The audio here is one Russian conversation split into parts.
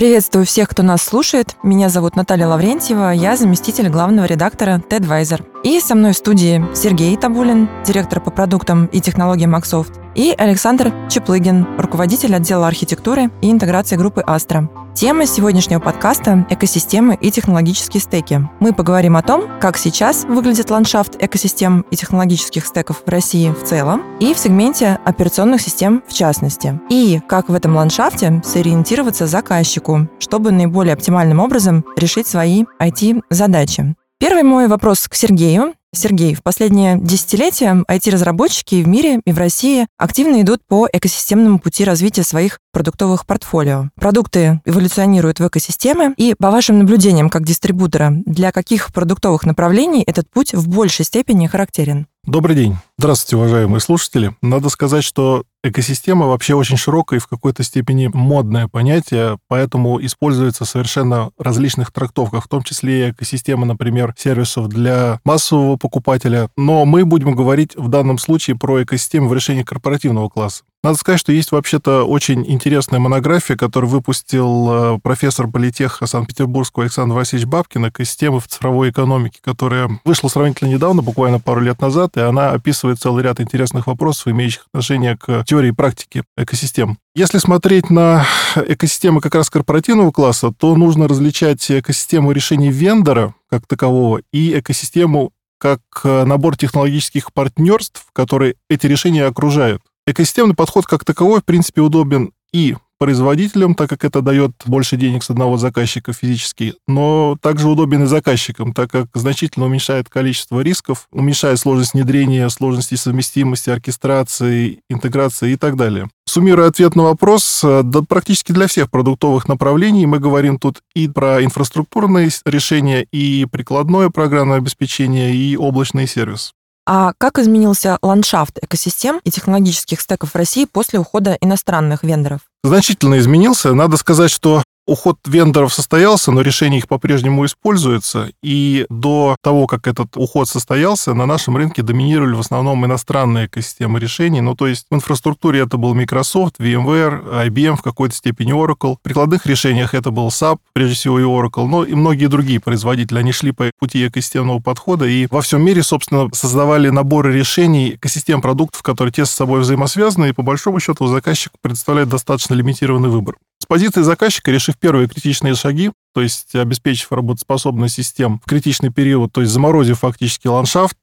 Приветствую всех, кто нас слушает. Меня зовут Наталья Лаврентьева, я заместитель главного редактора TEDvisor. И со мной в студии Сергей Табулин, директор по продуктам и технологиям Максофт, и Александр Чеплыгин, руководитель отдела архитектуры и интеграции группы Astra. Тема сегодняшнего подкаста – экосистемы и технологические стеки. Мы поговорим о том, как сейчас выглядит ландшафт экосистем и технологических стеков в России в целом и в сегменте операционных систем в частности. И как в этом ландшафте сориентироваться заказчику, чтобы наиболее оптимальным образом решить свои IT-задачи. Первый мой вопрос к Сергею. Сергей, в последние десятилетия IT-разработчики в мире и в России активно идут по экосистемному пути развития своих продуктовых портфолио. Продукты эволюционируют в экосистемы, и по вашим наблюдениям как дистрибутора, для каких продуктовых направлений этот путь в большей степени характерен? Добрый день. Здравствуйте, уважаемые слушатели. Надо сказать, что экосистема вообще очень широкое и в какой-то степени модное понятие, поэтому используется в совершенно различных трактовках, в том числе и экосистема, например, сервисов для массового покупателя. Но мы будем говорить в данном случае про экосистему в решении корпоративного класса. Надо сказать, что есть вообще-то очень интересная монография, которую выпустил профессор политеха Санкт-Петербургского Александр Васильевич Бабкин «Экосистемы в цифровой экономике», которая вышла сравнительно недавно, буквально пару лет назад, и она описывает целый ряд интересных вопросов, имеющих отношение к теории и практике экосистем. Если смотреть на экосистемы как раз корпоративного класса, то нужно различать экосистему решений вендора как такового и экосистему как набор технологических партнерств, которые эти решения окружают. Экосистемный подход как таковой, в принципе, удобен и производителям, так как это дает больше денег с одного заказчика физически, но также удобен и заказчикам, так как значительно уменьшает количество рисков, уменьшает сложность внедрения, сложности совместимости, оркестрации, интеграции и так далее. Суммируя ответ на вопрос, да, практически для всех продуктовых направлений мы говорим тут и про инфраструктурные решения, и прикладное программное обеспечение, и облачный сервис. А как изменился ландшафт экосистем и технологических стеков в России после ухода иностранных вендоров? Значительно изменился. Надо сказать, что уход вендоров состоялся, но решения их по-прежнему используются. И до того, как этот уход состоялся, на нашем рынке доминировали в основном иностранные экосистемы решений. Ну, то есть в инфраструктуре это был Microsoft, VMware, IBM, в какой-то степени Oracle. В прикладных решениях это был SAP, прежде всего и Oracle, но и многие другие производители. Они шли по пути экосистемного подхода и во всем мире, собственно, создавали наборы решений, экосистем продуктов, которые тесно с собой взаимосвязаны, и по большому счету заказчику предоставляет достаточно лимитированный выбор. С позиции заказчика, решив первые критичные шаги, то есть обеспечив работоспособность систем в критичный период, то есть заморозив фактически ландшафт,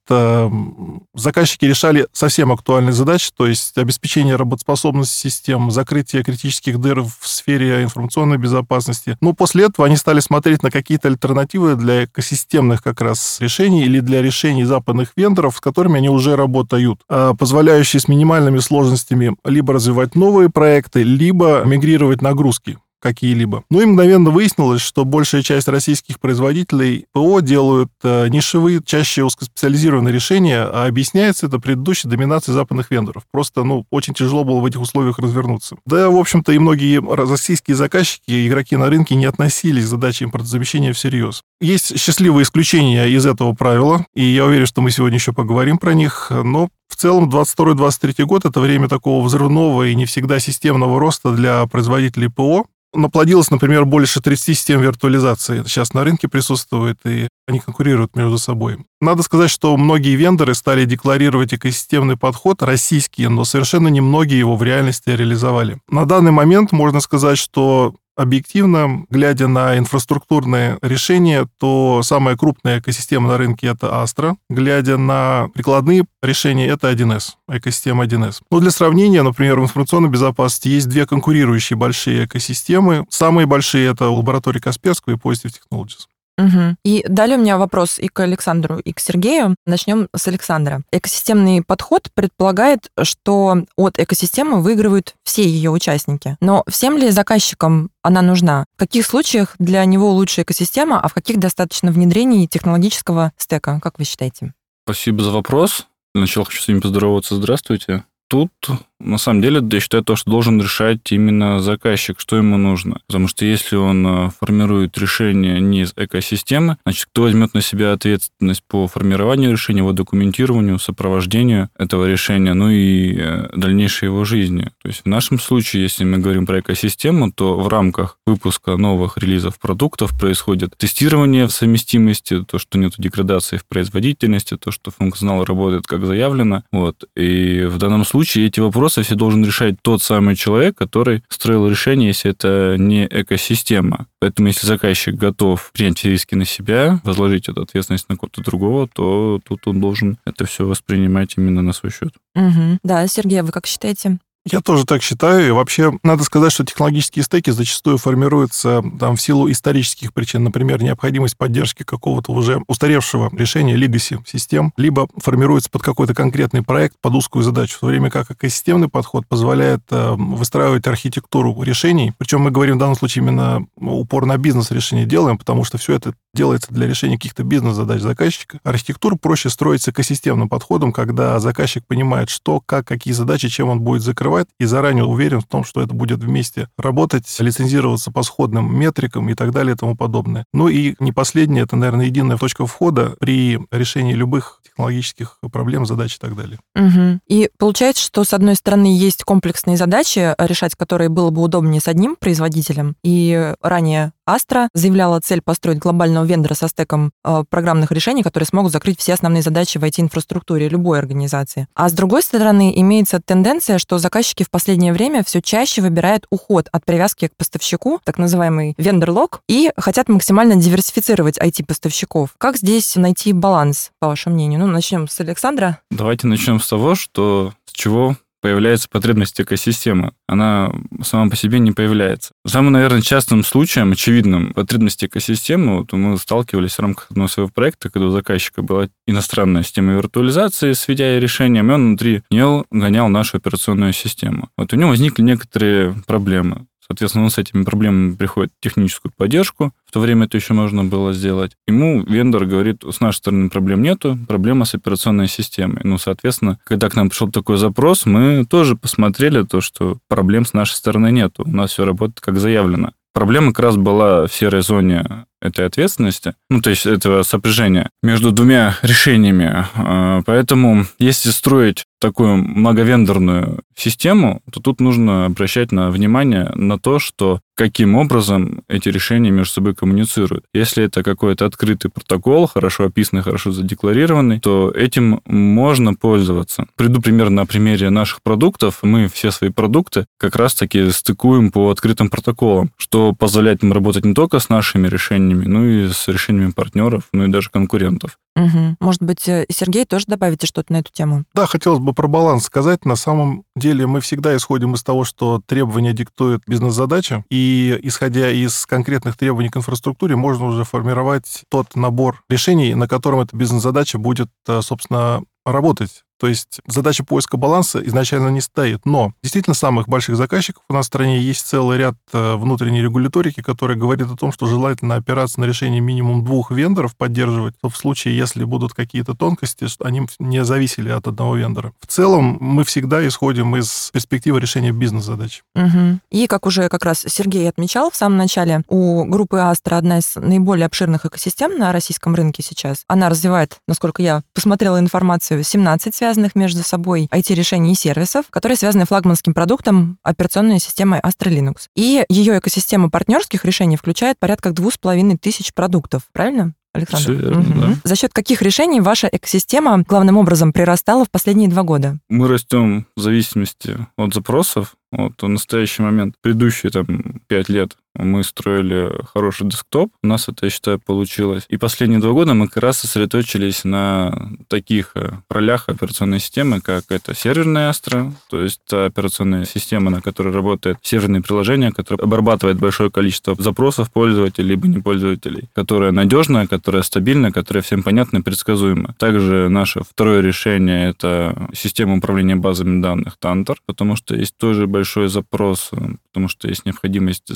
заказчики решали совсем актуальные задачи, то есть обеспечение работоспособности систем, закрытие критических дыр в сфере информационной безопасности. Но после этого они стали смотреть на какие-то альтернативы для экосистемных как раз решений или для решений западных вендоров, с которыми они уже работают, позволяющие с минимальными сложностями либо развивать новые проекты, либо мигрировать нагрузки какие-либо. Ну и мгновенно выяснилось, что большая часть российских производителей ПО делают нишевые, чаще узкоспециализированные решения, а объясняется это предыдущей доминацией западных вендоров. Просто, очень тяжело было в этих условиях развернуться. Да, в общем-то, и многие российские заказчики, игроки на рынке не относились к задаче импортозамещения всерьез. Есть счастливые исключения из этого правила, и я уверен, что мы сегодня еще поговорим про них, но в целом 22-23 год – это время такого взрывного и не всегда системного роста для производителей ПО. Наплодилось, например, больше 30 систем виртуализации. Это сейчас на рынке присутствует, и они конкурируют между собой. Надо сказать, что многие вендоры стали декларировать экосистемный подход российский, но совершенно немногие его в реальности реализовали. На данный момент можно сказать, что объективно, глядя на инфраструктурные решения, то самая крупная экосистема на рынке – это Astra. Глядя на прикладные решения, это 1С, экосистема 1С. Но для сравнения, например, в информационной безопасности есть две конкурирующие большие экосистемы. Самые большие – это лаборатория Касперского и Positive Technologies. Угу. И далее у меня вопрос и к Александру, и к Сергею. Начнем с Александра. Экосистемный подход предполагает, что от экосистемы выигрывают все ее участники. Но всем ли заказчикам она нужна? В каких случаях для него лучше экосистема, а в каких достаточно внедрений технологического стека? Как вы считаете? Спасибо за вопрос. Для начала хочу с вами поздороваться. Здравствуйте. Тут На самом деле, я считаю, то, что должен решать именно заказчик, что ему нужно. Потому что если он формирует решение не из экосистемы, значит, кто возьмет на себя ответственность по формированию решения, его документированию, сопровождению этого решения, ну и дальнейшей его жизни. То есть в нашем случае, если мы говорим про экосистему, то в рамках выпуска новых релизов продуктов происходит тестирование в совместимости, то, что нет деградации в производительности, то, что функционал работает как заявлено. Вот. И в данном случае эти вопросы все должен решать тот самый человек, который строил решение, если это не экосистема. Поэтому если заказчик готов принять риски на себя, возложить эту ответственность на кого-то другого, то тут он должен это все воспринимать именно на свой счет. Угу. Да, Сергей, вы как считаете? Я тоже так считаю. И вообще, надо сказать, что технологические стеки зачастую формируются в силу исторических причин. Например, необходимость поддержки какого-то уже устаревшего решения, legacy систем, либо формируется под какой-то конкретный проект, под узкую задачу. В то время как экосистемный подход позволяет выстраивать архитектуру решений. Причем мы говорим в данном случае именно упор на бизнес-решение делаем, потому что все это делается для решения каких-то бизнес-задач заказчика. Архитектуру проще строить с экосистемным подходом, когда заказчик понимает, что, как, какие задачи, чем он будет закрывать, и заранее уверен в том, что это будет вместе работать, лицензироваться по сходным метрикам и так далее и тому подобное. Ну и не последнее, это, наверное, единая точка входа при решении любых технологических проблем, задач и так далее. Угу. И получается, что, с одной стороны, есть комплексные задачи, решать которые было бы удобнее с одним производителем, и ранее Astra заявляла цель построить глобального вендора со стеком программных решений, которые смогут закрыть все основные задачи в IT-инфраструктуре любой организации. А с другой стороны, имеется тенденция, что заказчики в последнее время все чаще выбирают уход от привязки к поставщику, так называемый vendor-lock, и хотят максимально диверсифицировать IT-поставщиков. Как здесь найти баланс, по вашему мнению? Ну, начнем с Александра. Давайте начнем с того, с чего появляется потребность экосистемы. Она сама по себе не появляется. Самым, наверное, частым случаем, очевидным, потребности экосистемы, вот мы сталкивались в рамках одного своего проекта, когда у заказчика была иностранная система виртуализации с VDI-решением, и он внутри нее гонял нашу операционную систему. Вот у него возникли некоторые проблемы. Соответственно, он с этими проблемами приходит в техническую поддержку. В то время это еще можно было сделать. Ему вендор говорит, с нашей стороны проблем нету, проблема с операционной системой. Ну, соответственно, когда к нам пришел такой запрос, мы тоже посмотрели то, что проблем с нашей стороны нету. У нас все работает как заявлено. Проблема как раз была в серой зоне этой ответственности, ну, то есть этого сопряжения между двумя решениями. Поэтому, если строить такую многовендорную систему, то тут нужно обращать внимание на то, что каким образом эти решения между собой коммуницируют. Если это какой-то открытый протокол, хорошо описанный, хорошо задекларированный, то этим можно пользоваться. Приду пример на примере наших продуктов. Мы все свои продукты как раз-таки стыкуем по открытым протоколам, что позволяет им работать не только с нашими решениями, но и с решениями партнеров, ну и даже конкурентов. Угу. Может быть, Сергей, тоже добавите что-то на эту тему? Да, хотелось бы про баланс сказать. На самом деле мы всегда исходим из того, что требования диктует бизнес-задача, и исходя из конкретных требований к инфраструктуре, можно уже формировать тот набор решений, на котором эта бизнес-задача будет, собственно, работать. То есть задача поиска баланса изначально не стоит. Но действительно самых больших заказчиков у нас в стране есть целый ряд внутренней регуляторики, которая говорит о том, что желательно опираться на решение минимум 2 вендоров поддерживать, в случае, если будут какие-то тонкости, что они не зависели от одного вендора. В целом мы всегда исходим из перспективы решения бизнес-задач. Угу. И, как уже как раз Сергей отмечал в самом начале, у группы Astra одна из наиболее обширных экосистем на российском рынке сейчас. Она развивает, насколько я посмотрела информацию, 17 связанных между собой IT-решений и сервисов, которые связаны флагманским продуктом операционной системой Astra Linux. И ее экосистема партнерских решений включает порядка 2500 продуктов. Правильно, Александр? Все верно, да. За счет каких решений ваша экосистема главным образом прирастала в последние 2 года? Мы растем в зависимости от запросов. Вот в настоящий момент, предыдущие 5 лет, мы строили хороший десктоп. У нас это, я считаю, получилось. И последние 2 года мы как раз сосредоточились на таких ролях операционной системы, как это серверная Astra, то есть та операционная система, на которой работает серверные приложения, которая обрабатывает большое количество запросов пользователей либо не пользователей, которая надежная, которая стабильная, которая всем понятна и предсказуема. Также наше второе решение — это система управления базами данных Tantor, потому что есть тоже большой запрос, потому что есть необходимость замещать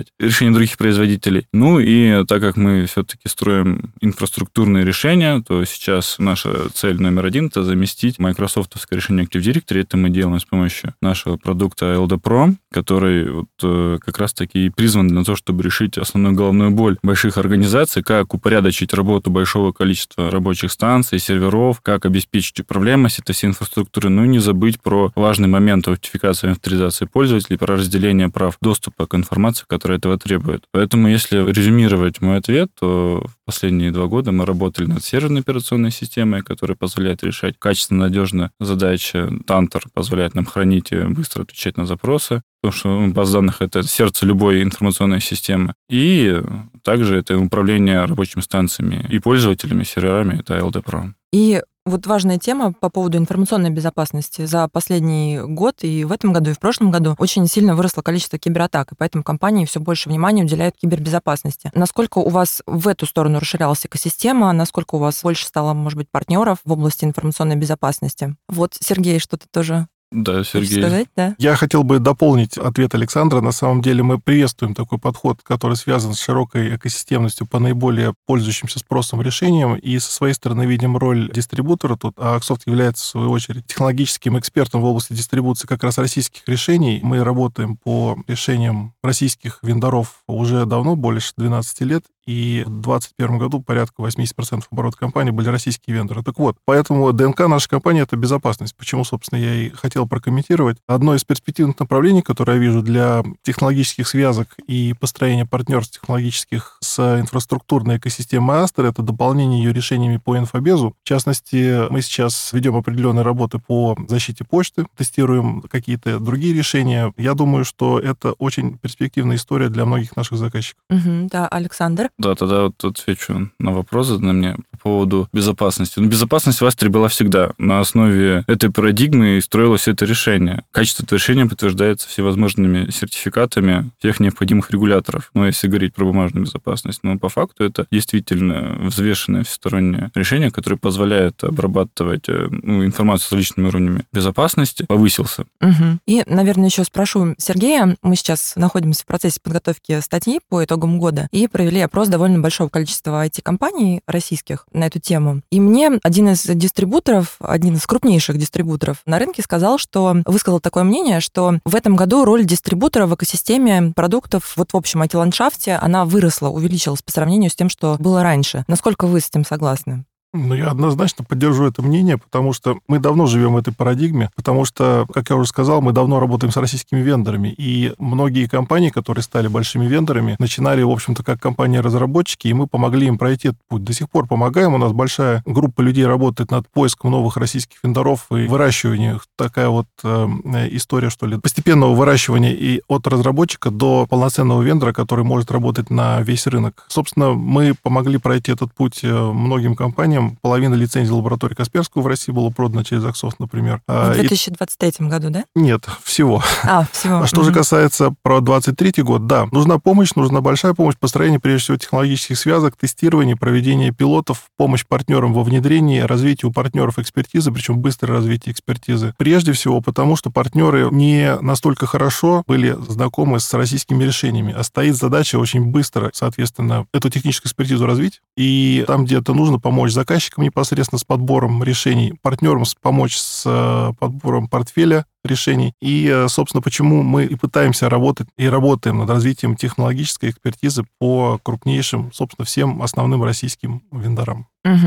внедрять решения других производителей. Ну и так как мы все-таки строим инфраструктурные решения, то сейчас наша цель номер один — это заместить майкрософтовское решение Active Directory. Это мы делаем с помощью нашего продукта LD Pro, который вот как раз-таки призван для того, чтобы решить основную головную боль больших организаций, как упорядочить работу большого количества рабочих станций, серверов, как обеспечить управляемость этой всей инфраструктуры, ну и не забыть про важный момент аутентификации и авторизации пользователей, про разделение прав доступа к информации, которая этого требует. Поэтому, если резюмировать мой ответ, то в последние 2 года мы работали над серверной операционной системой, которая позволяет решать качественно, надежно задачи. Тантер позволяет нам хранить и быстро отвечать на запросы, потому что база данных — это сердце любой информационной системы. И также это управление рабочими станциями и пользователями, серверами, это LD Pro. И вот важная тема по поводу информационной безопасности. За последний год и в этом году, и в прошлом году очень сильно выросло количество кибератак, и поэтому компании все больше внимания уделяют кибербезопасности. Насколько у вас в эту сторону расширялась экосистема, насколько у вас больше стало, может быть, партнеров в области информационной безопасности? Вот, Сергей, что-то тоже... Да, Сергей. Сказать, да? Я хотел бы дополнить ответ Александра. На самом деле мы приветствуем такой подход, который связан с широкой экосистемностью по наиболее пользующимся спросом решениям. И со своей стороны видим роль дистрибутора тут. А Axoft является, в свою очередь, технологическим экспертом в области дистрибуции как раз российских решений. Мы работаем по решениям российских вендоров уже давно, больше 12 лет. И в 2021 году порядка 80% оборота компании были российские вендоры. Так вот, поэтому ДНК нашей компании — это безопасность. Почему, собственно, я и хотел прокомментировать. Одно из перспективных направлений, которое я вижу для технологических связок и построения партнерств технологических с инфраструктурной экосистемой Astra — это дополнение ее решениями по инфобезу. В частности, мы сейчас ведем определенные работы по защите почты, тестируем какие-то другие решения. Я думаю, что это очень перспективная история для многих наших заказчиков. Да, Александр? Да, тогда вот отвечу на вопрос, заданный мне по поводу безопасности. Безопасность в Астре была всегда. На основе этой парадигмы строилось это решение. Качество этого решения подтверждается всевозможными сертификатами всех необходимых регуляторов. Но если говорить про бумажную безопасность, но по факту это действительно взвешенное всестороннее решение, которое позволяет обрабатывать информацию с различными уровнями безопасности, повысился. И, наверное, еще спрошу Сергея. Мы сейчас находимся в процессе подготовки статьи по итогам года и провели опрос довольно большого количества IT-компаний российских на эту тему. И мне один из дистрибуторов, один из крупнейших дистрибуторов на рынке высказал такое мнение, что в этом году роль дистрибутора в экосистеме продуктов, вот в общем IT-ландшафте, она выросла, увеличилась по сравнению с тем, что было раньше. Насколько вы с этим согласны? Я однозначно поддержу это мнение, потому что мы давно живем в этой парадигме, потому что, как я уже сказал, мы давно работаем с российскими вендорами, и многие компании, которые стали большими вендорами, начинали, в общем-то, как компании-разработчики, и мы помогли им пройти этот путь. До сих пор помогаем, у нас большая группа людей работает над поиском новых российских вендоров и выращиванием. Такая вот история, что ли, постепенного выращивания и от разработчика до полноценного вендора, который может работать на весь рынок. Собственно, мы помогли пройти этот путь многим компаниям. Половина лицензий лаборатории Касперского в России было продано через Axoft, например. В 2023 году, да? Нет, всего. Всего. Что же касается про 2023 год, да, нужна помощь, нужна большая помощь в построении, прежде всего, технологических связок, тестирования, проведения пилотов, помощь партнерам во внедрении, развитию у партнеров экспертизы, причем быстрое развитие экспертизы. Прежде всего, потому что партнеры не настолько хорошо были знакомы с российскими решениями, а стоит задача очень быстро, соответственно, эту техническую экспертизу развить, и там, где это нужно, помочь заказчикам непосредственно с подбором решений, партнерам помочь с подбором портфеля решений. И, собственно, почему мы и пытаемся работать и работаем над развитием технологической экспертизы по крупнейшим, собственно, всем основным российским вендорам.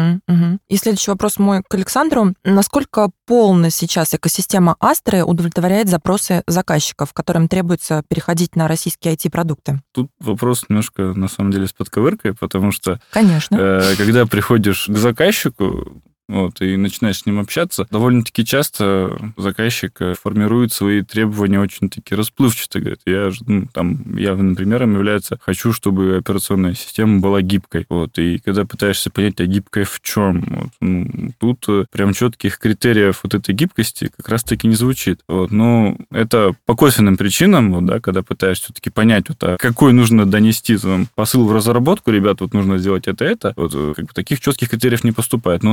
И следующий вопрос мой к Александру. Насколько полно сейчас экосистема Астры удовлетворяет запросы заказчиков, которым требуется переходить на российские IT-продукты? Тут вопрос немножко, на самом деле, с подковыркой, потому что... Конечно. Когда приходишь к заказчику, и начинаешь с ним общаться, довольно-таки часто заказчик формирует свои требования очень-таки расплывчато. Говорит, явным примером является, хочу, чтобы операционная система была гибкой. И когда пытаешься понять, а гибкой в чем? Тут прям четких критериев этой гибкости как раз-таки не звучит. Но это по косвенным причинам, когда пытаешься все-таки понять, какой нужно донести посыл в разработку, ребят, нужно сделать это. Таких четких критериев не поступает. Наверное,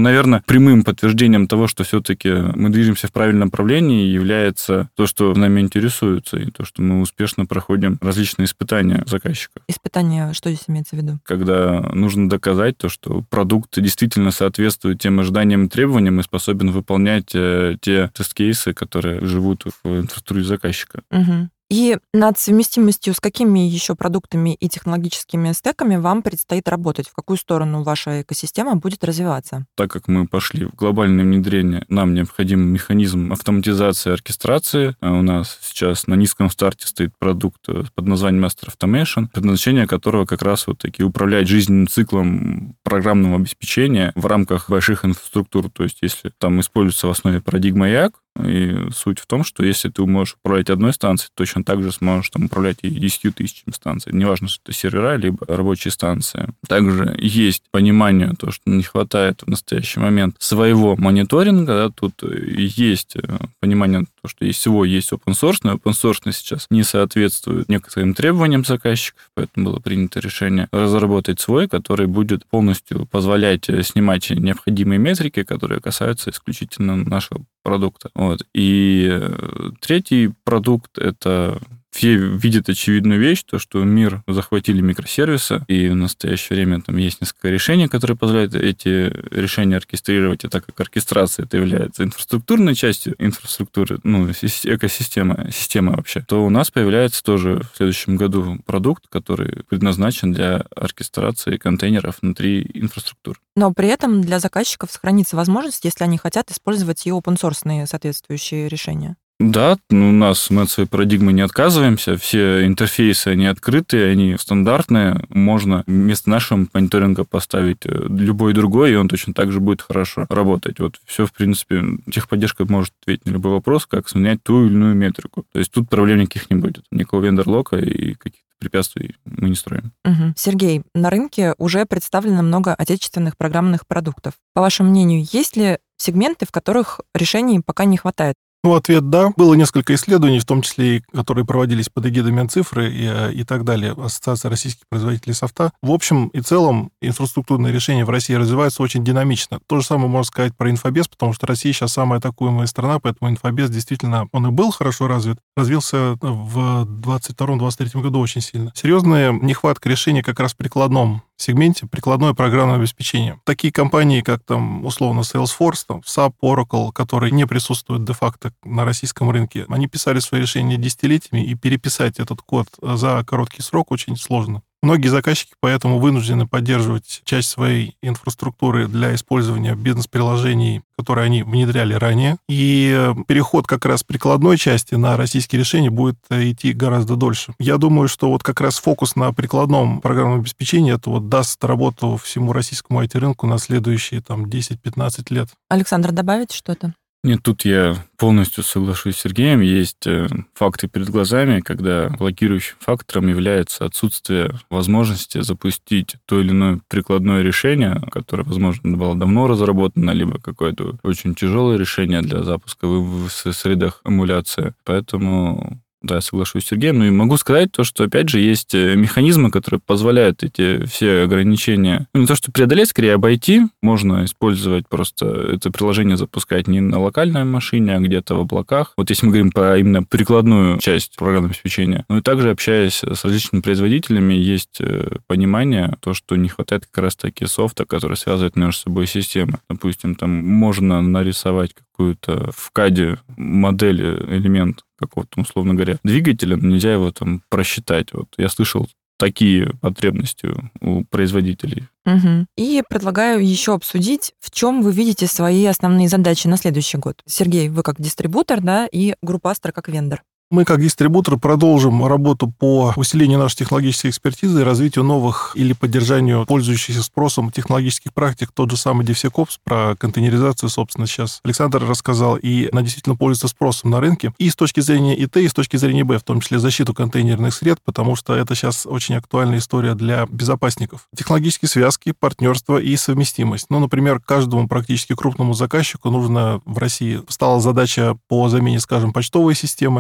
прямым подтверждением того, что все-таки мы движемся в правильном направлении, является то, что нами интересуется, и то, что мы успешно проходим различные испытания заказчика. Испытания, что здесь имеется в виду? Когда нужно доказать то, что продукт действительно соответствует тем ожиданиям и требованиям и способен выполнять те тест-кейсы, которые живут в инфраструктуре заказчика. Угу. И над совместимостью с какими еще продуктами и технологическими стеками вам предстоит работать? В какую сторону ваша экосистема будет развиваться? Так как мы пошли в глобальное внедрение, нам необходим механизм автоматизации и оркестрации. У нас сейчас на низком старте стоит продукт под названием Master Automation, предназначение которого как раз вот таки управлять жизненным циклом программного обеспечения в рамках больших инфраструктур. То есть если там используется в основе парадигма YAG, и суть в том, что если ты можешь управлять одной станцией, точно так же сможешь там управлять и 10 тысячами станций. Неважно, что это сервера, либо рабочие станции. Также есть понимание, то, что не хватает в настоящий момент своего мониторинга. Да, тут есть понимание, то, что есть всего есть open source, но open source сейчас не соответствует некоторым требованиям заказчиков, поэтому было принято решение разработать свой, который будет полностью позволять снимать необходимые метрики, которые касаются исключительно нашего продукта. Вот. И третий продукт — это все видят очевидную вещь, то, что мир захватили микросервисы, и в настоящее время там есть несколько решений, которые позволяют эти решения оркестрировать, и так как оркестрация это является инфраструктурной частью инфраструктуры, экосистемы, системы вообще, то у нас появляется тоже в следующем году продукт, который предназначен для оркестрации контейнеров внутри инфраструктуры. Но при этом для заказчиков сохранится возможность, если они хотят использовать и open-source соответствующие решения. Да, мы от своей парадигмы не отказываемся. Все интерфейсы, они открытые, они стандартные. Можно вместо нашего мониторинга поставить любой другой, и он точно так же будет хорошо работать. Вот все, в принципе, техподдержка может ответить на любой вопрос, как сменять ту или иную метрику. То есть тут проблем никаких не будет. Никакого вендор-лока и каких-то препятствий мы не строим. Угу. Сергей, на рынке уже представлено много отечественных программных продуктов. По вашему мнению, есть ли сегменты, в которых решений пока не хватает? Ответ да. Было несколько исследований, в том числе и которые проводились под эгидой Минцифры и так далее, Ассоциация российских производителей софта. В общем и целом, инфраструктурные решения в России развиваются очень динамично. То же самое можно сказать про инфобез, потому что Россия сейчас самая атакуемая страна, поэтому инфобез действительно, он и был хорошо развит, развился в 2022-2023 году очень сильно. Серьезная нехватка решений как раз в прикладном сегменте, прикладное программное обеспечение. Такие компании, как там, условно, Salesforce, там, SAP, Oracle, которые не присутствуют де-факто на российском рынке, они писали свои решения десятилетиями, и переписать этот код за короткий срок очень сложно. Многие заказчики поэтому вынуждены поддерживать часть своей инфраструктуры для использования бизнес-приложений, которые они внедряли ранее. И переход как раз прикладной части на российские решения будет идти гораздо дольше. Я думаю, что вот как раз фокус на прикладном программном обеспечении это вот даст работу всему российскому IT-рынку на следующие там 10-15 лет. Александр, добавить что-то? Нет, тут я полностью соглашусь с Сергеем. Есть факты перед глазами, когда блокирующим фактором является отсутствие возможности запустить то или иное прикладное решение, которое, возможно, было давно разработано, либо какое-то очень тяжелое решение для запуска в средах эмуляции. Поэтому... Да, я соглашусь с Сергеем. Ну и могу сказать то, что, опять же, есть механизмы, которые позволяют эти все ограничения, не то что преодолеть, скорее обойти. Можно использовать просто это приложение, запускать не на локальной машине, а где-то в облаках. Вот если мы говорим про именно прикладную часть программного обеспечения. Ну и также, общаясь с различными производителями, есть понимание, то, что не хватает как раз-таки софта, который связывает между собой системы. Допустим, там можно нарисовать какую-то в CAD модель, элемент какого-то, условно говоря, двигателя, но нельзя его там просчитать. Вот я слышал такие потребности у производителей. Угу. И предлагаю еще обсудить, в чем вы видите свои основные задачи на следующий год. Сергей, вы как дистрибутор, да, и группа Астра как вендор. Мы, как дистрибутор, продолжим работу по усилению нашей технологической экспертизы и развитию новых или поддержанию пользующихся спросом технологических практик. Тот же самый DevSecOps про контейнеризацию, собственно, сейчас Александр рассказал, и она действительно пользуется спросом на рынке. И с точки зрения ИТ, и с точки зрения ИБ, в том числе защиту контейнерных сред, потому что это сейчас очень актуальная история для безопасников. Технологические связки, партнерство и совместимость. Ну, например, каждому практически крупному заказчику нужно в России стала задача по замене, скажем, почтовой системы, почтового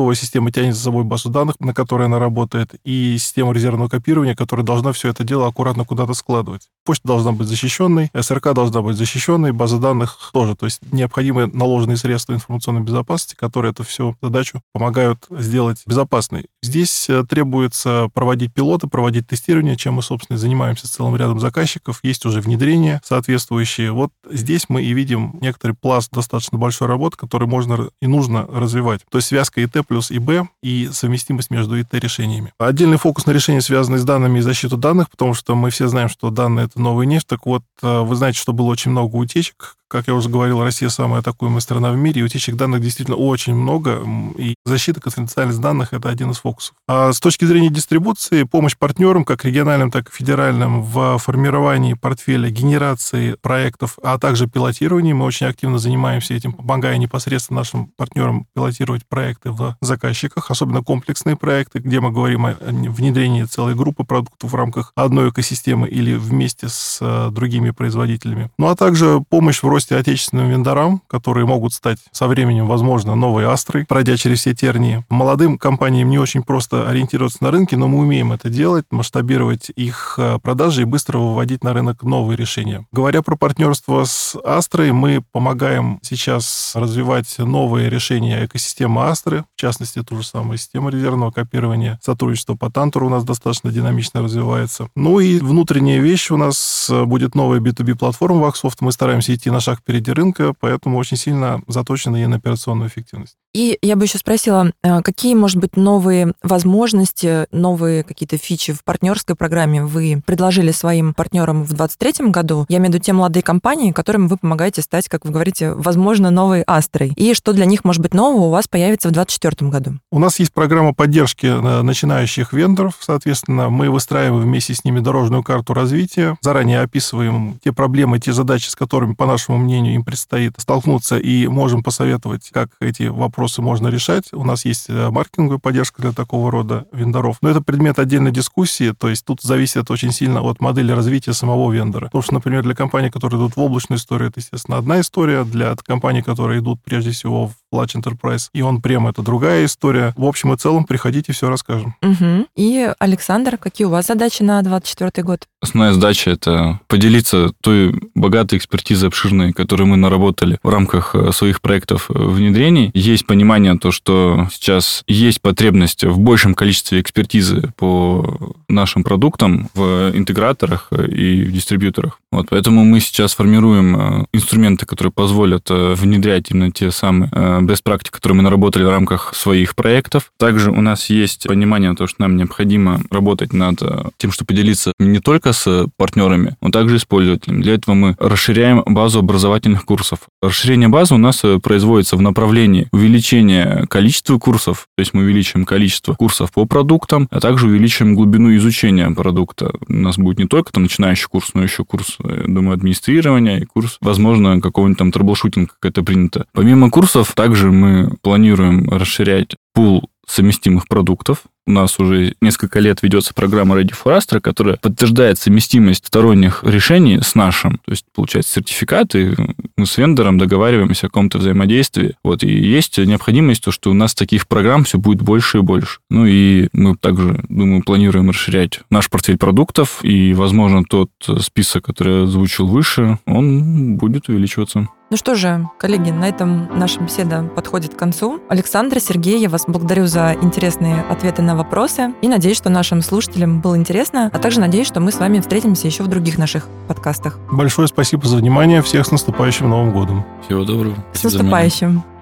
новая система тянет за собой базу данных, на которой она работает, и систему резервного копирования, которая должна все это дело аккуратно куда-то складывать. Почта должна быть защищенной, СРК должна быть защищенной, база данных тоже. То есть необходимы наложенные средства информационной безопасности, которые эту всю задачу помогают сделать безопасной. Здесь требуется проводить пилоты, проводить тестирование, чем мы, собственно, и занимаемся с целым рядом заказчиков. Есть уже внедрения соответствующие. Вот здесь мы и видим некоторый пласт достаточно большой работы, который можно и нужно развивать. То есть связка ИТ плюс ИБ и совместимость между ИТ-решениями. Отдельный фокус на решения, связанные с данными и защиту данных, потому что мы все знаем, что данные — это новая нефть. Так вот, вы знаете, что было очень много утечек. Как я уже говорил, Россия самая атакуемая страна в мире, и утечек данных действительно очень много, и защита, конфиденциальность данных — это один из фокусов. А с точки зрения дистрибуции, помощь партнерам, как региональным, так и федеральным, в формировании портфеля, генерации проектов, а также пилотировании, мы очень активно занимаемся этим, помогая непосредственно нашим партнерам пилотировать проекты в заказчиках, особенно комплексные проекты, где мы говорим о внедрении целой группы продуктов в рамках одной экосистемы или вместе с другими производителями. Ну, а также помощь в росте отечественным вендорам, которые могут стать со временем, возможно, новой Астрой, пройдя через все тернии. Молодым компаниям не очень просто ориентироваться на рынке, но мы умеем это делать, масштабировать их продажи и быстро выводить на рынок новые решения. Говоря про партнерство с Астрой, мы помогаем сейчас развивать новые решения экосистемы Астры, в частности, ту же самую систему резервного копирования. Сотрудничество по Тантуру у нас достаточно динамично развивается. Ну и внутренняя вещь у нас будет новая B2B-платформа Ваксофт. Мы стараемся идти на шаг впереди рынка, поэтому очень сильно заточены и на операционную эффективность. И я бы еще спросила, какие, может быть, новые возможности, новые какие-то фичи в партнерской программе вы предложили своим партнерам в 2023 году? Я имею в виду те молодые компании, которым вы помогаете стать, как вы говорите, возможно, новой Астрой. И что для них, может быть, нового у вас появится в 2024 году? У нас есть программа поддержки начинающих вендоров. Соответственно, мы выстраиваем вместе с ними дорожную карту развития, заранее описываем те проблемы, те задачи, с которыми, по нашему мнению, им предстоит столкнуться, и можем посоветовать, как эти вопросы можно решать. У нас есть маркетинговая поддержка для такого рода вендоров. Но это предмет отдельной дискуссии, то есть тут зависит очень сильно от модели развития самого вендора. Потому что, например, для компаний, которые идут в облачную историю, это, естественно, одна история. Для компаний, которые идут прежде всего в Large Enterprise и On-Prem, это другая история. В общем и целом, приходите, все расскажем. Угу. И, Александр, какие у вас задачи на 2024 год? Основная задача — это поделиться той богатой экспертизой обширной, которую мы наработали в рамках своих проектов внедрений. Есть понимание, то, что сейчас есть потребность в большем количестве экспертизы по нашим продуктам в интеграторах и в дистрибьюторах. Вот, поэтому мы сейчас формируем инструменты, которые позволят внедрять именно те самые best practices, которые мы наработали в рамках своих проектов. Также у нас есть понимание, то, что нам необходимо работать над тем, чтобы поделиться не только с партнерами, но также с пользователями. Для этого мы расширяем базу образовательных курсов. Расширение базы у нас производится в направлении увеличения количества курсов, то есть мы увеличиваем количество курсов по продуктам, а также увеличиваем глубину изучения продукта. У нас будет не только там начинающий курс, но еще курс, я думаю, администрирования и курс, возможно, какого-нибудь там трэблшутинга, как это принято. Помимо курсов, также мы планируем расширять пул совместимых продуктов. У нас уже несколько лет ведется программа Ready for Astra, которая подтверждает совместимость сторонних решений с нашим. То есть, получается, сертификаты, мы с вендором договариваемся о каком-то взаимодействии. Вот, и есть необходимость, то, что у нас таких программ все будет больше и больше. Ну и мы также, думаю, планируем расширять наш портфель продуктов, и, возможно, тот список, который я озвучил выше, он будет увеличиваться. Ну что же, коллеги, на этом наша беседа подходит к концу. Александр, Сергей, я вас благодарю за интересные ответы на вопросы и надеюсь, что нашим слушателям было интересно, а также надеюсь, что мы с вами встретимся еще в других наших подкастах. Большое спасибо за внимание. Всех с наступающим Новым годом. Всего доброго. С наступающим.